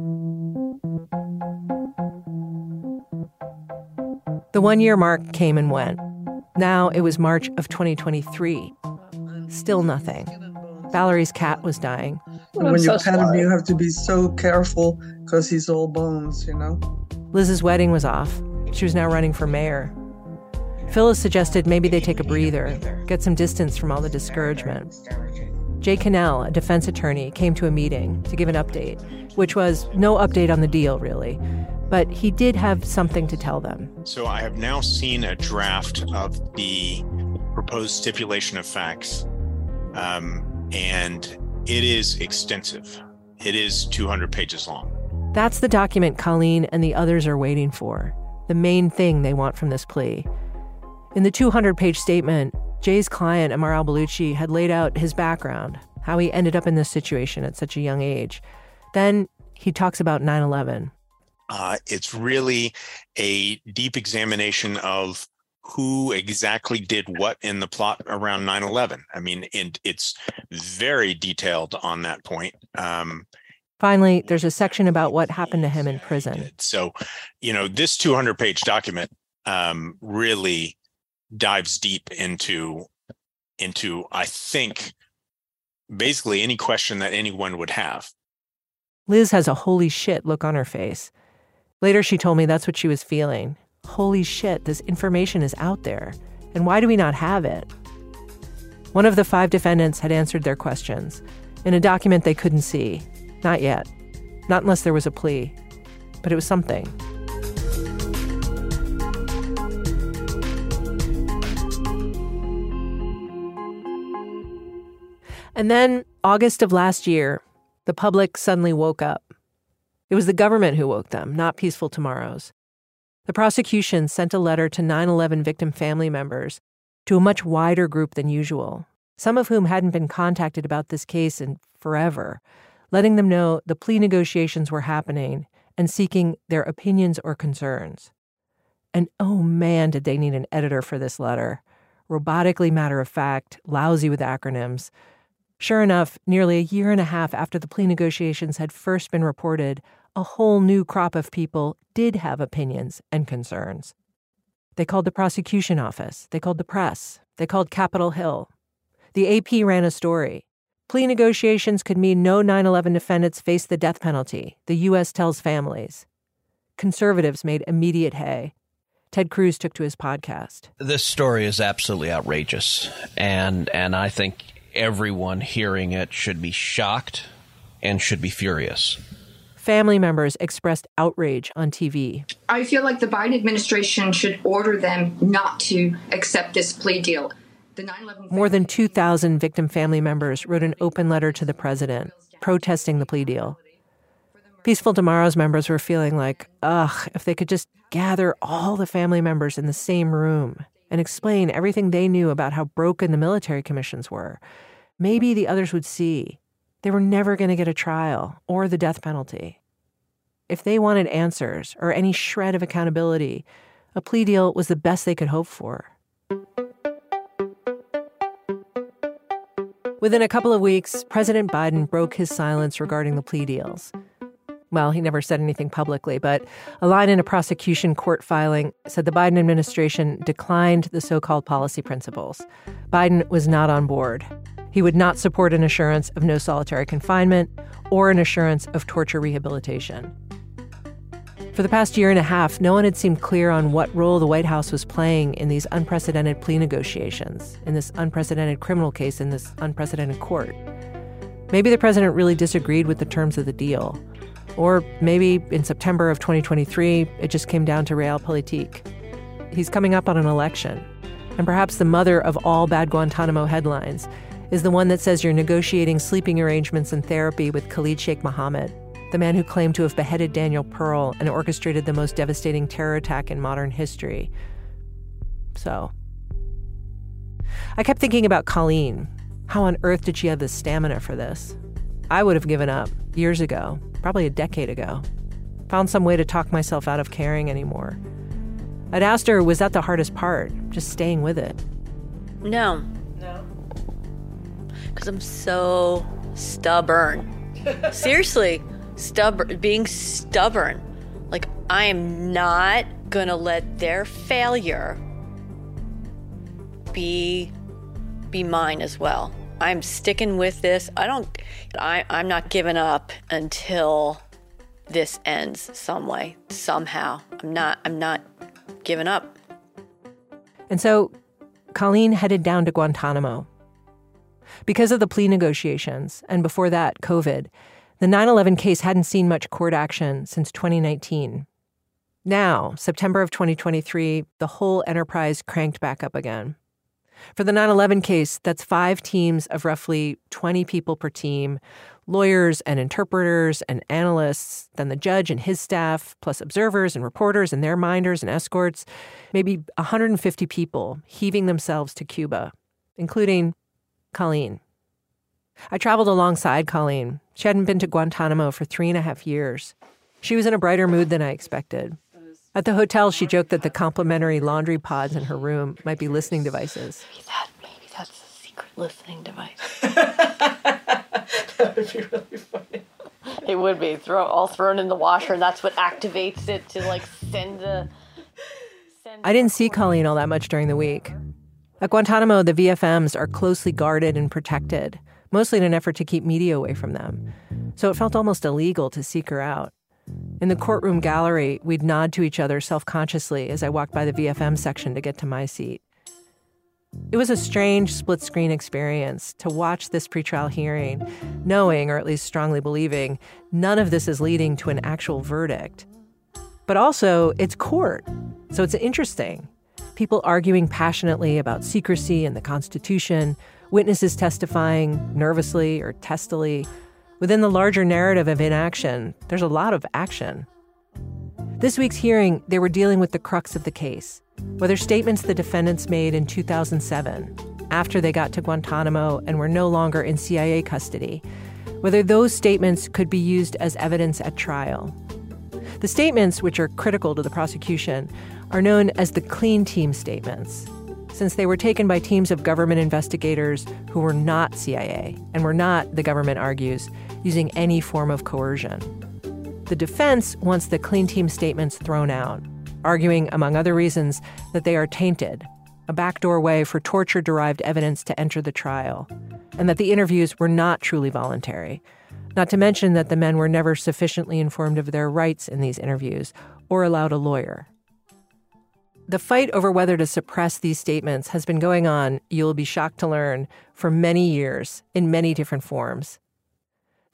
The one-year mark came and went. Now it was March of twenty twenty-three. Still nothing. Valerie's cat was dying. When you so pet him, you have to be so careful because he's all bones, you know? Liz's wedding was off. She was now running for mayor. Phyllis suggested maybe they take a breather, get some distance from all the discouragement. Jay Cannell, a defense attorney, came to a meeting to give an update, which was no update on the deal, really. But he did have something to tell them. So I have now seen a draft of the proposed stipulation of facts, um, and it is extensive. It is two hundred pages long. That's the document Colleen and the others are waiting for, the main thing they want from this plea. In the two hundred page statement, Jay's client, Amar al-Baluchi, had laid out his background, how he ended up in this situation at such a young age. Then he talks about nine eleven. Uh, it's really a deep examination of who exactly did what in the plot around nine eleven. I mean, and it's very detailed on that point. Um, Finally, there's a section about what happened to him in prison. So, you know, this two hundred page document um, really dives deep into, into, I think, basically any question that anyone would have. Liz has a holy shit look on her face. Later, she told me that's what she was feeling. Holy shit, this information is out there. And why do we not have it? One of the five defendants had answered their questions in a document they couldn't see. Not yet. Not unless there was a plea. But it was something. And then, August of last year, the public suddenly woke up. It was the government who woke them, not Peaceful Tomorrows. The prosecution sent a letter to nine eleven victim family members, to a much wider group than usual, some of whom hadn't been contacted about this case in forever, letting them know the plea negotiations were happening and seeking their opinions or concerns. And oh man, did they need an editor for this letter. Robotically matter-of-fact, lousy with acronyms. Sure enough, nearly a year and a half after the plea negotiations had first been reported, a whole new crop of people did have opinions and concerns. They called the prosecution office. They called the press. They called Capitol Hill. The A P ran a story. Plea negotiations could mean no nine eleven defendants face the death penalty, the U S tells families. Conservatives made immediate hay. Ted Cruz took to his podcast. This story is absolutely outrageous, and and I think everyone hearing it should be shocked and should be furious. family members expressed outrage on T V. I feel like the Biden administration should order them not to accept this plea deal. The nine eleven More than two thousand victim family members wrote an open letter to the president protesting the plea deal. Peaceful Tomorrow's members were feeling like, ugh, if they could just gather all the family members in the same room and explain everything they knew about how broken the military commissions were, maybe the others would see they were never going to get a trial or the death penalty. If they wanted answers or any shred of accountability, a plea deal was the best they could hope for. Within a couple of weeks, President Biden broke his silence regarding the plea deals. Well, he never said anything publicly, but a line in a prosecution court filing said the Biden administration declined the so-called policy principles. Biden was not on board. He would not support an assurance of no solitary confinement or an assurance of torture rehabilitation. For the past year and a half, no one had seemed clear on what role the White House was playing in these unprecedented plea negotiations, in this unprecedented criminal case, in this unprecedented court. Maybe the president really disagreed with the terms of the deal. Or maybe in September of twenty twenty-three, it just came down to realpolitik. He's coming up on an election. And perhaps the mother of all bad Guantanamo headlines is the one that says you're negotiating sleeping arrangements and therapy with Khalid Sheikh Mohammed, the man who claimed to have beheaded Daniel Pearl and orchestrated the most devastating terror attack in modern history. So, I kept thinking about Colleen. How on earth did she have the stamina for this? I would have given up years ago, probably a decade ago. Found some way to talk myself out of caring anymore. I'd asked her, was that the hardest part? Just staying with it? No. No? Because I'm so stubborn. Seriously, stubborn, being stubborn. Like, I am not gonna let their failure be, be mine as well. I'm sticking with this. I don't, I, I'm not giving up until this ends some way, somehow. I'm not, I'm not giving up. And so Colleen headed down to Guantanamo. Because of the plea negotiations, and before that, COVID, the nine eleven case hadn't seen much court action since twenty nineteen. Now, September of twenty twenty-three, the whole enterprise cranked back up again. For the nine eleven case, that's five teams of roughly twenty people per team, lawyers and interpreters and analysts, then the judge and his staff, plus observers and reporters and their minders and escorts, maybe one hundred fifty people heaving themselves to Cuba, including Colleen. I traveled alongside Colleen. She hadn't been to Guantanamo for three and a half years. She was in a brighter mood than I expected. At the hotel, she joked that the complimentary laundry pods in her room might be listening devices. Maybe, that, maybe that's a secret listening device. That would be really funny. It would be. Throw, all thrown in the washer, and that's what activates it to, like, send the... Send I didn't see Colleen all that much during the week. At Guantanamo, the V F Ms are closely guarded and protected, mostly in an effort to keep media away from them. So it felt almost illegal to seek her out. In the courtroom gallery, we'd nod to each other self-consciously as I walked by the V F M section to get to my seat. It was a strange split-screen experience to watch this pretrial hearing, knowing, or at least strongly believing, none of this is leading to an actual verdict. But also, it's court, so it's interesting. People arguing passionately about secrecy and the Constitution, witnesses testifying nervously or testily. Within the larger narrative of inaction, there's a lot of action. This week's hearing, they were dealing with the crux of the case, whether statements the defendants made in two thousand seven, after they got to Guantanamo and were no longer in C I A custody, whether those statements could be used as evidence at trial. The statements, which are critical to the prosecution, are known as the clean team statements, since they were taken by teams of government investigators who were not C I A and were not, the government argues, using any form of coercion. The defense wants the clean team statements thrown out, arguing, among other reasons, that they are tainted, a backdoor way for torture-derived evidence to enter the trial, and that the interviews were not truly voluntary, not to mention that the men were never sufficiently informed of their rights in these interviews or allowed a lawyer. The fight over whether to suppress these statements has been going on, you'll be shocked to learn, for many years in many different forms.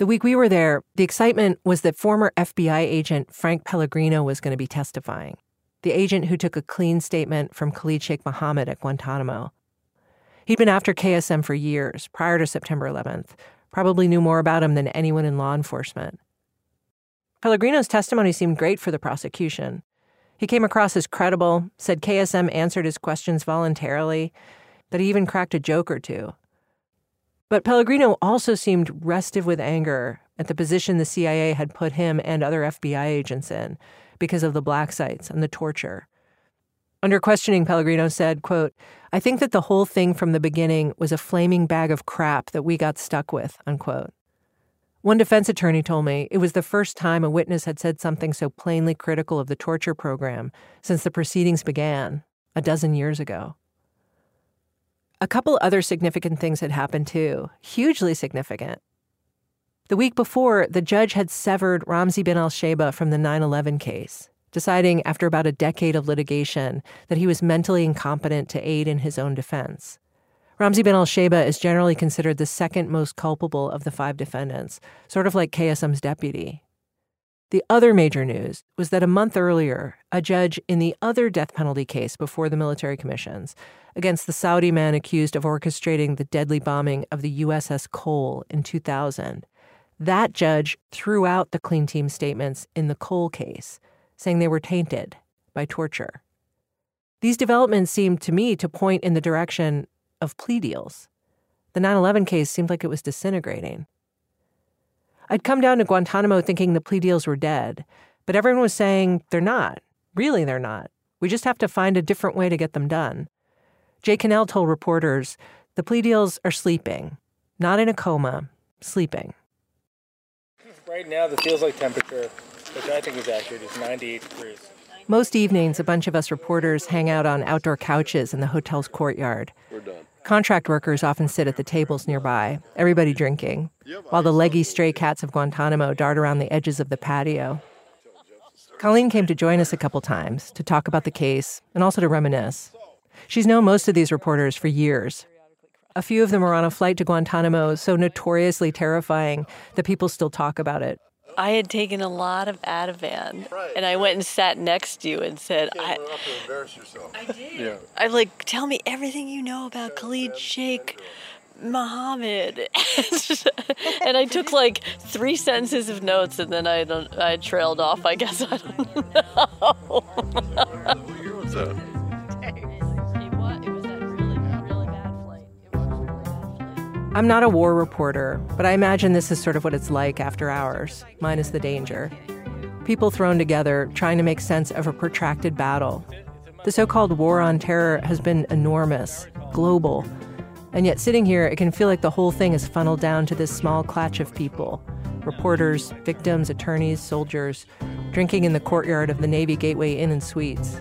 The week we were there, the excitement was that former F B I agent Frank Pellegrino was going to be testifying, the agent who took a clean statement from Khalid Sheikh Mohammed at Guantanamo. He'd been after K S M for years, prior to September eleventh, probably knew more about him than anyone in law enforcement. Pellegrino's testimony seemed great for the prosecution. He came across as credible, said K S M answered his questions voluntarily, that he even cracked a joke or two. But Pellegrino also seemed restive with anger at the position the C I A had put him and other F B I agents in because of the black sites and the torture. Under questioning, Pellegrino said, quote, "I think that the whole thing from the beginning was a flaming bag of crap that we got stuck with," unquote. One defense attorney told me it was the first time a witness had said something so plainly critical of the torture program since the proceedings began a dozen years ago. A couple other significant things had happened too, hugely significant. The week before, the judge had severed Ramzi bin al-Sheba from the nine eleven case, deciding after about a decade of litigation that he was mentally incompetent to aid in his own defense. Ramzi bin al-Sheba is generally considered the second most culpable of the five defendants, sort of like K S M's deputy. The other major news was that a month earlier, a judge in the other death penalty case before the military commissions against the Saudi man accused of orchestrating the deadly bombing of the U S S Cole in two thousand, that judge threw out the clean team statements in the Cole case, saying they were tainted by torture. These developments seemed to me to point in the direction of plea deals. The nine eleven case seemed like it was disintegrating. I'd come down to Guantanamo thinking the plea deals were dead, but everyone was saying they're not. Really, they're not. We just have to find a different way to get them done. Jay Cannell told reporters the plea deals are sleeping, not in a coma, sleeping. Right now, the feels-like temperature, which I think is accurate, is ninety-eight degrees. Most evenings, a bunch of us reporters hang out on outdoor couches in the hotel's courtyard. We're done. Contract workers often sit at the tables nearby, everybody drinking, while the leggy stray cats of Guantanamo dart around the edges of the patio. Colleen came to join us a couple times to talk about the case and also to reminisce. She's known most of these reporters for years. A few of them were on a flight to Guantanamo so notoriously terrifying that people still talk about it. I had taken a lot of Ativan, and I went and sat next to you and said, I, I did. Yeah. I'm like, tell me everything you know about Khalid Sheikh Mohammed. And I took like three sentences of notes, and then I don't, I trailed off, I guess. I don't know. What's up? I'm not a war reporter, but I imagine this is sort of what it's like after hours, minus the danger. People thrown together, trying to make sense of a protracted battle. The so-called war on terror has been enormous, global, and yet sitting here, it can feel like the whole thing is funneled down to this small clutch of people. Reporters, victims, attorneys, soldiers, drinking in the courtyard of the Navy Gateway Inn and Suites.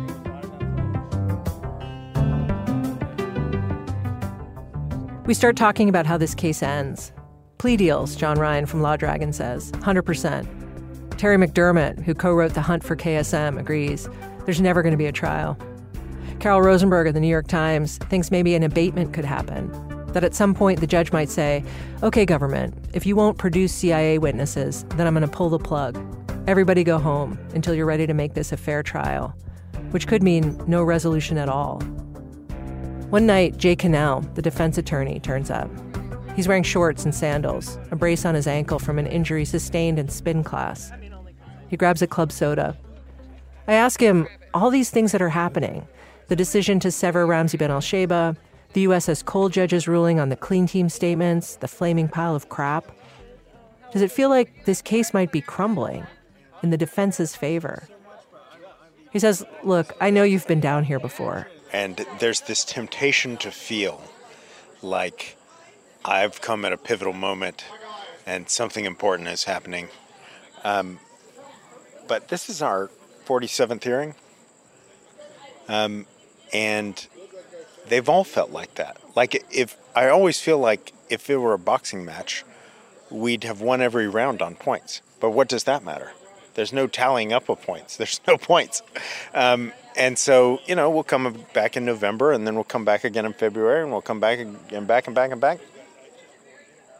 We start talking about how this case ends. Plea deals, John Ryan from Law Dragon says, one hundred percent. Terry McDermott, who co-wrote The Hunt for K S M, agrees there's never going to be a trial. Carol Rosenberg of the New York Times thinks maybe an abatement could happen, that at some point the judge might say, okay, government, if you won't produce C I A witnesses, then I'm going to pull the plug. Everybody go home until you're ready to make this a fair trial, which could mean no resolution at all. One night, Jay Cannell, the defense attorney, turns up. He's wearing shorts and sandals, a brace on his ankle from an injury sustained in spin class. He grabs a club soda. I ask him, all these things that are happening, the decision to sever Ramzi bin al-Sheba, the U S S Cole judge's ruling on the clean team statements, the flaming pile of crap, does it feel like this case might be crumbling in the defense's favor? He says, look, I know you've been down here before. And there's this temptation to feel like I've come at a pivotal moment and something important is happening. Um, but this is our forty-seventh hearing. Um, and they've all felt like that. Like if I always feel like if it were a boxing match, we'd have won every round on points. But what does that matter? There's no tallying up of points. There's no points. Um, and so, you know, we'll come back in November, and then we'll come back again in February, and we'll come back and back and back and back.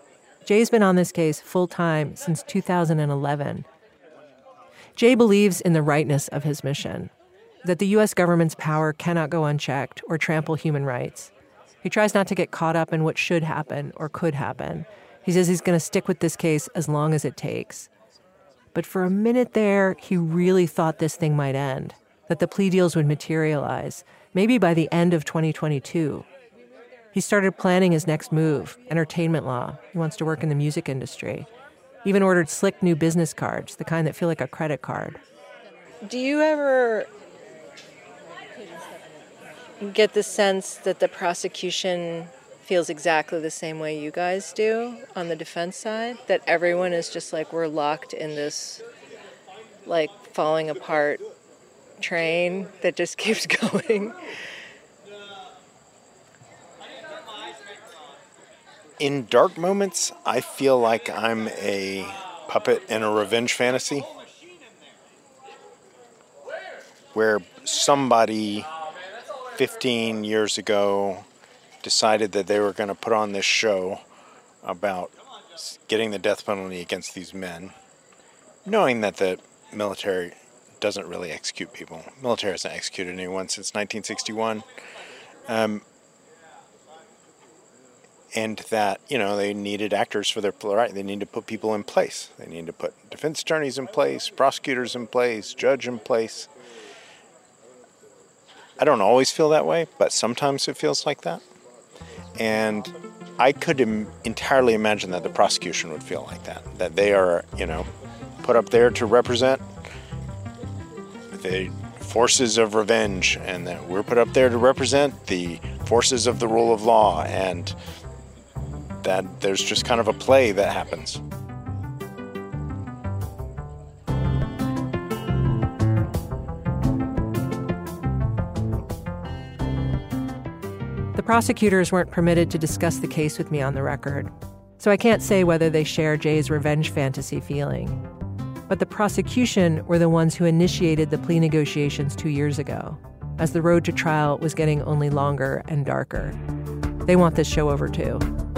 Jay's been on this case full-time since two thousand eleven. Jay believes in the rightness of his mission, that the U S government's power cannot go unchecked or trample human rights. He tries not to get caught up in what should happen or could happen. He says he's going to stick with this case as long as it takes. But for a minute there, he really thought this thing might end, that the plea deals would materialize, maybe by the end of twenty twenty-two. He started planning his next move, entertainment law. He wants to work in the music industry. Even ordered slick new business cards, the kind that feel like a credit card. Do you ever get the sense that the prosecution feels exactly the same way you guys do on the defense side? That everyone is just like, we're locked in this, like, falling apart train that just keeps going? In dark moments, I feel like I'm a puppet in a revenge fantasy where somebody fifteen years ago decided that they were going to put on this show about getting the death penalty against these men, knowing that the military doesn't really execute people. The military hasn't executed anyone since nineteen sixty-one. Um, and that, you know, they needed actors for their right. They need to put people in place. They need to put defense attorneys in place, prosecutors in place, judge in place. I don't always feel that way, but sometimes it feels like that. And I could Im- entirely imagine that the prosecution would feel like that, that they are, you know, put up there to represent the forces of revenge, and that we're put up there to represent the forces of the rule of law, and that there's just kind of a play that happens. The prosecutors weren't permitted to discuss the case with me on the record, so I can't say whether they share Jay's revenge fantasy feeling. But the prosecution were the ones who initiated the plea negotiations two years ago, as the road to trial was getting only longer and darker. They want this show over too.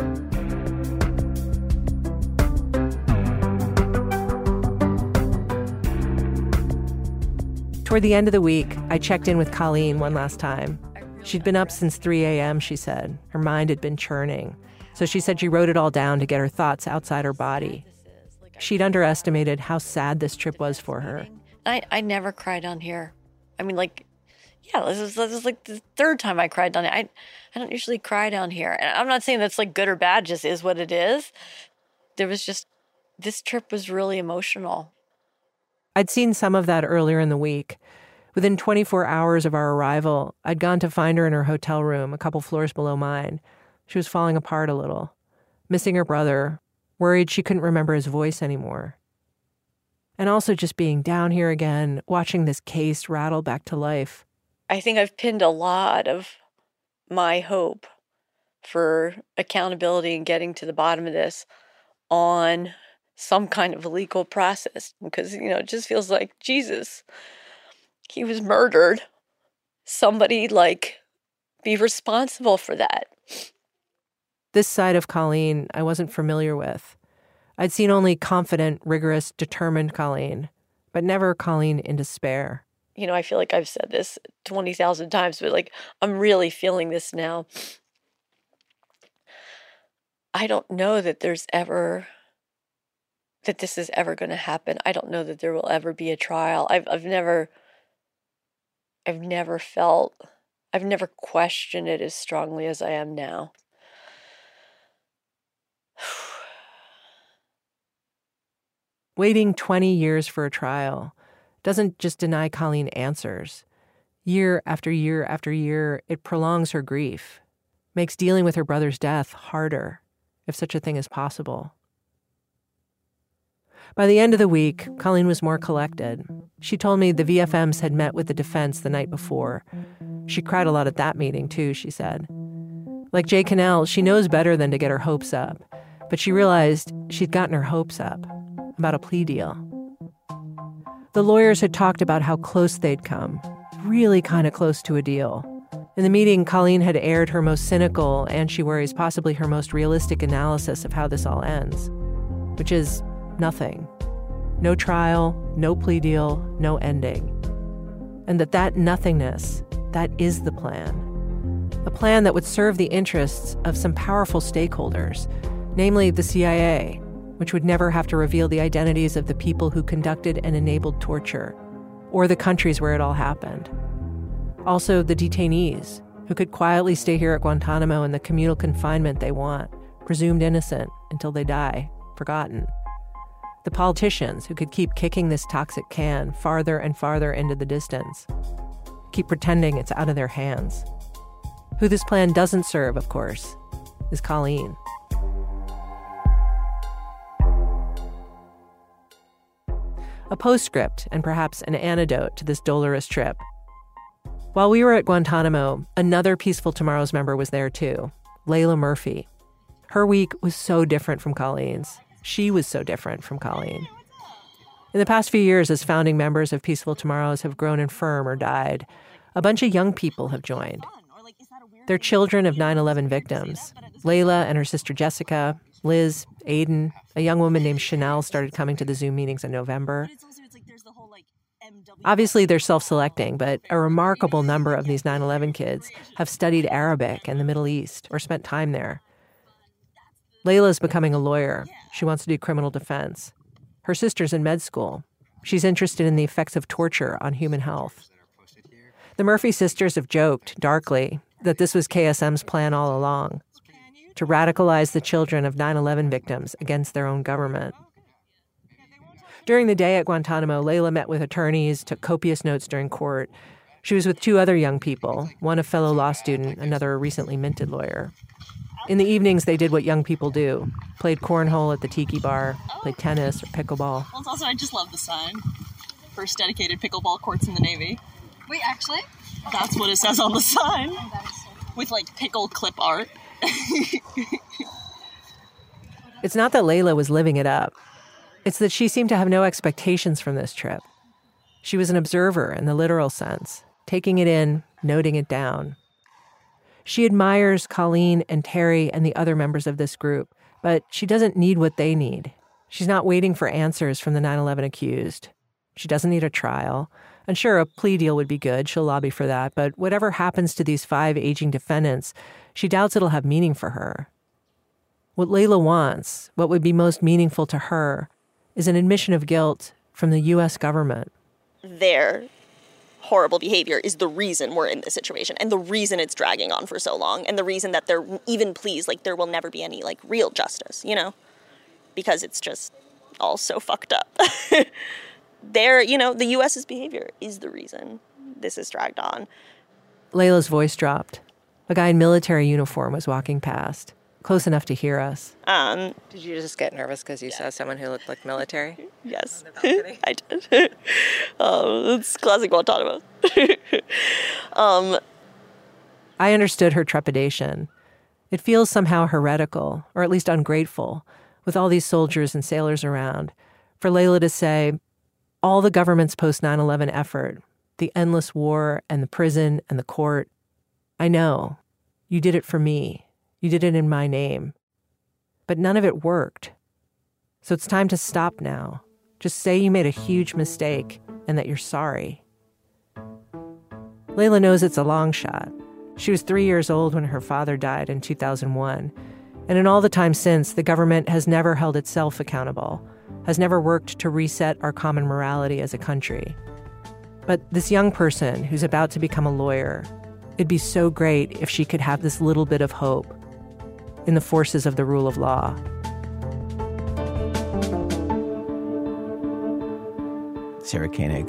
Toward the end of the week, I checked in with Colleen one last time. She'd been up since three a.m., she said. Her mind had been churning. So she said she wrote it all down to get her thoughts outside her body. She'd underestimated how sad this trip was for her. I, I never cried on here. I mean, like, yeah, this is, this is like the third time I cried down here. I, I don't usually cry down here. And I'm not saying that's like good or bad, just is what it is. There was just, this trip was really emotional. I'd seen some of that earlier in the week. Within twenty-four hours of our arrival, I'd gone to find her in her hotel room, a couple floors below mine. She was falling apart a little, missing her brother, worried she couldn't remember his voice anymore. And also just being down here again, watching this case rattle back to life. I think I've pinned a lot of my hope for accountability and getting to the bottom of this on some kind of legal process. Because, you know, it just feels like, Jesus, he was murdered. Somebody, like, be responsible for that. This side of Colleen I wasn't familiar with. I'd seen only confident, rigorous, determined Colleen, but never Colleen in despair. You know, I feel like I've said this twenty thousand times, but, like, I'm really feeling this now. I don't know that there's ever, that this is ever going to happen. I don't know that there will ever be a trial. I've I've never, I've never felt, I've never questioned it as strongly as I am now. Waiting twenty years for a trial doesn't just deny Colleen answers. Year after year after year, it prolongs her grief, makes dealing with her brother's death harder, if such a thing is possible. By the end of the week, Colleen was more collected. She told me the V F Ms had met with the defense the night before. She cried a lot at that meeting, too, she said. Like Jay Cannell, she knows better than to get her hopes up, but she realized she'd gotten her hopes up about a plea deal. The lawyers had talked about how close they'd come, really kind of close to a deal. In the meeting, Colleen had aired her most cynical and, she worries, possibly her most realistic analysis of how this all ends, which is nothing. No trial, no plea deal, no ending. And that that nothingness, that is the plan. A plan that would serve the interests of some powerful stakeholders, namely the C I A, which would never have to reveal the identities of the people who conducted and enabled torture, or the countries where it all happened. Also, the detainees, who could quietly stay here at Guantanamo in the communal confinement they want, presumed innocent until they die, forgotten. The politicians who could keep kicking this toxic can farther and farther into the distance, keep pretending it's out of their hands. Who this plan doesn't serve, of course, is Colleen. A postscript and perhaps an antidote to this dolorous trip. While we were at Guantanamo, another Peaceful Tomorrows member was there too, Layla Murphy. Her week was so different from Colleen's. She was so different from Colleen. In the past few years, as founding members of Peaceful Tomorrows have grown infirm or died, a bunch of young people have joined. They're children of nine eleven victims. Layla and her sister Jessica, Liz, Aiden, a young woman named Chanel started coming to the Zoom meetings in November. Obviously, they're self-selecting, but a remarkable number of these nine eleven kids have studied Arabic and the Middle East or spent time there. Layla's becoming a lawyer. She wants to do criminal defense. Her sister's in med school. She's interested in the effects of torture on human health. The Murphy sisters have joked, darkly, that this was K S M's plan all along, to radicalize the children of nine eleven victims against their own government. During the day at Guantanamo, Layla met with attorneys, took copious notes during court. She was with two other young people, one a fellow law student, another a recently minted lawyer. In the evenings, they did what young people do, played cornhole at the tiki bar, played tennis or pickleball. Well, it's also, I just love the sign. First dedicated pickleball courts in the Navy. Wait, actually? That's what it says on the sign. With, like, pickle clip art. It's not that Layla was living it up. It's that she seemed to have no expectations from this trip. She was an observer in the literal sense, taking it in, noting it down. She admires Colleen and Terry and the other members of this group, but she doesn't need what they need. She's not waiting for answers from the nine eleven accused. She doesn't need a trial. And sure, a plea deal would be good. She'll lobby for that. But whatever happens to these five aging defendants, she doubts it'll have meaning for her. What Layla wants, what would be most meaningful to her, is an admission of guilt from the U S government. Their horrible behavior is the reason we're in this situation and the reason it's dragging on for so long and the reason that they're even pleased, like, there will never be any, like, real justice, you know? Because it's just all so fucked up. Their, you know, the U S's behavior is the reason this is dragged on. Layla's voice dropped. A guy in military uniform was walking past, close enough to hear us. Um, did you just get nervous because you yeah. saw someone who looked like military? Yes, I did. um, it's classic Guantanamo. um, I understood her trepidation. It feels somehow heretical, or at least ungrateful, with all these soldiers and sailors around, for Layla to say, all the government's post nine eleven effort, the endless war and the prison and the court, I know, you did it for me. You did it in my name. But none of it worked. So it's time to stop now. Just say you made a huge mistake and that you're sorry. Layla knows it's a long shot. She was three years old when her father died in two thousand one. And in all the time since, the government has never held itself accountable, has never worked to reset our common morality as a country. But this young person who's about to become a lawyer, it'd be so great if she could have this little bit of hope in the forces of the rule of law. Sarah Koenig.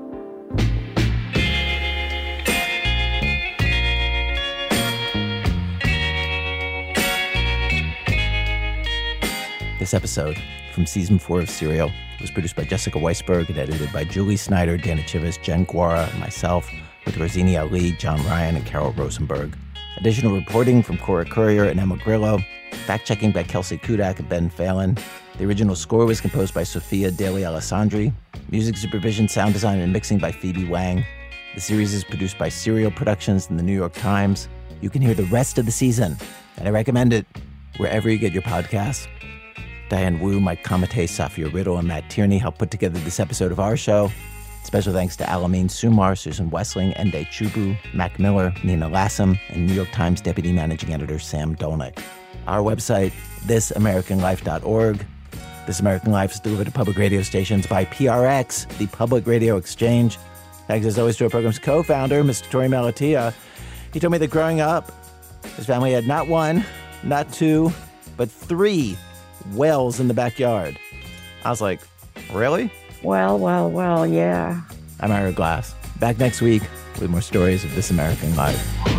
This episode from season four of Serial was produced by Jessica Weisberg and edited by Julie Snyder, Dana Chivas, Jen Guara, and myself, with Rosini Ali, John Ryan, and Carol Rosenberg. Additional reporting from Cora Courier and Emma Grillo. Fact-checking by Kelsey Kudak and Ben Phelan. The original score was composed by Sophia Daly Alessandri. Music supervision, sound design, and mixing by Phoebe Wang. The series is produced by Serial Productions and the New York Times. You can hear the rest of the season, and I recommend it wherever you get your podcasts. Diane Wu, Mike Kamate, Safia Riddle, and Matt Tierney helped put together this episode of our show. Special thanks to Alameen Sumar, Susan Wessling, Ende Chubu, Mac Miller, Nina Lassam, and New York Times Deputy Managing Editor Sam Dolnick. Our website, this american life dot org. This American Life is delivered to public radio stations by P R X, the Public Radio Exchange. Thanks as always to our program's co-founder, Mister Torey Malatia. He told me that growing up, his family had not one, not two, but three wells in the backyard. I was like, really? Well, well, well, yeah. I'm Ira Glass. Back next week with more stories of This American Life.